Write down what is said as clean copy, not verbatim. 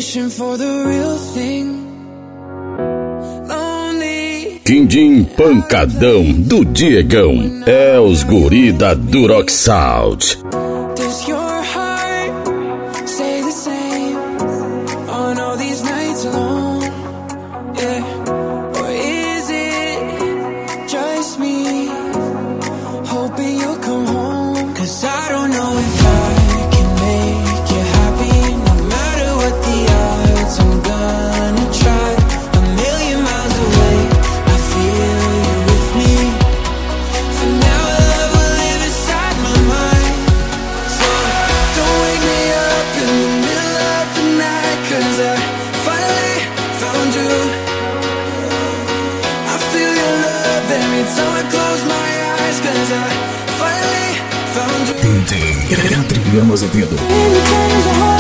wishing for the real thing. Quindim pancadão do Diegão é os guri da Duroc Sound. Does your heart say the same on all these nights alone? Yeah. Or is it just me hoping you'll come home? 'Cause I don't know if I can make you happy. No matter what the odds, I'm gonna try. A million miles away, I feel you with me. For now, love will live inside my mind. So don't wake me up in the middle of the night, 'cause I finally found you. I feel your love every time I close my eyes, 'cause I finally found you. DJ Adriano Azevedo. Anytime there's a heart